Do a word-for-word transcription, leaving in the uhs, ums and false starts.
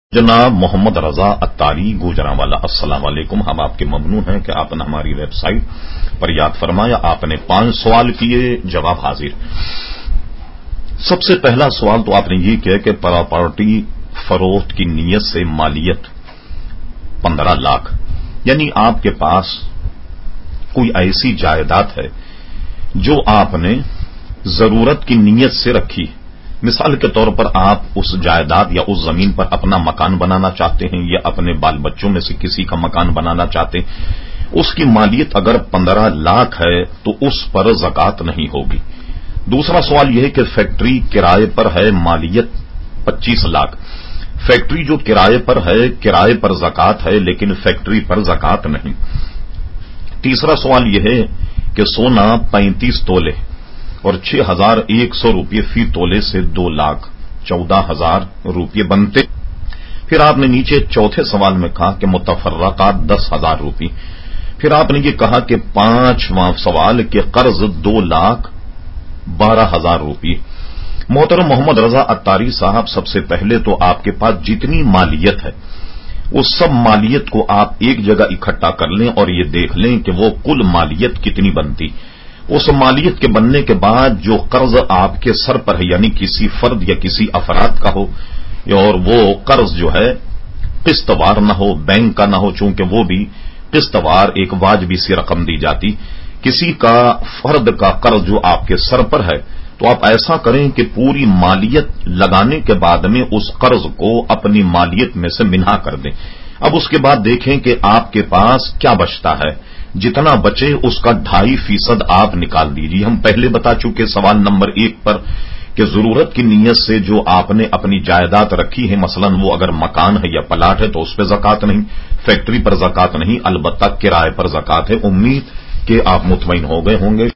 جناب محمد رضا اتاری گوجرانوالا، السلام علیکم۔ ہم آپ کے ممنون ہیں کہ آپ نے ہماری ویب سائٹ پر یاد فرمایا۔ آپ نے پانچ سوال کیے، جواب حاضر۔ سب سے پہلا سوال تو آپ نے یہ کیا کہ پراپرٹی فروخت کی نیت سے مالیت پندرہ لاکھ، یعنی آپ کے پاس کوئی ایسی جائیداد ہے جو آپ نے ضرورت کی نیت سے رکھی۔ مثال کے طور پر آپ اس جائیداد یا اس زمین پر اپنا مکان بنانا چاہتے ہیں یا اپنے بال بچوں میں سے کسی کا مکان بنانا چاہتے ہیں، اس کی مالیت اگر پندرہ لاکھ ہے تو اس پر زکوٰۃ نہیں ہوگی۔ دوسرا سوال یہ ہے کہ فیکٹری کرائے پر ہے، مالیت پچیس لاکھ۔ فیکٹری جو کرائے پر ہے، کرائے پر زکوٰۃ ہے لیکن فیکٹری پر زکوٰۃ نہیں۔ تیسرا سوال یہ ہے کہ سونا پینتیس تولے اور چھ ہزار ایک سو روپئے فی تولے سے دو لاکھ چودہ ہزار روپئے بنتے۔ پھر آپ نے نیچے چوتھے سوال میں کہا کہ متفرقات دس ہزار روپئے۔ پھر آپ نے یہ کہا کہ پانچواں سوال کہ قرض دو لاکھ بارہ ہزار روپئے۔ محترم محمد رضا اتاری صاحب، سب سے پہلے تو آپ کے پاس جتنی مالیت ہے اس سب مالیت کو آپ ایک جگہ اکٹھا کر لیں اور یہ دیکھ لیں کہ وہ کل مالیت کتنی بنتی۔ اس مالیت کے بننے کے بعد جو قرض آپ کے سر پر ہے، یعنی کسی فرد یا کسی افراد کا ہو، اور وہ قرض جو ہے قسط وار نہ ہو، بینک کا نہ ہو، چونکہ وہ بھی قسط وار ایک واجبی سی رقم دی جاتی۔ کسی کا فرد کا قرض جو آپ کے سر پر ہے تو آپ ایسا کریں کہ پوری مالیت لگانے کے بعد میں اس قرض کو اپنی مالیت میں سے منہا کر دیں۔ اب اس کے بعد دیکھیں کہ آپ کے پاس کیا بچتا ہے، جتنا بچے اس کا ڈھائی فیصد آپ نکال دیجیے۔ ہم پہلے بتا چکے سوال نمبر ایک پر کہ ضرورت کی نیت سے جو آپ نے اپنی جائیداد رکھی ہے، مثلا وہ اگر مکان ہے یا پلاٹ ہے تو اس پہ زکوٰۃ نہیں، فیکٹری پر زکوٰۃ نہیں، البتہ کرائے پر زکوٰۃ ہے۔ امید کہ آپ مطمئن ہو گئے ہوں گے۔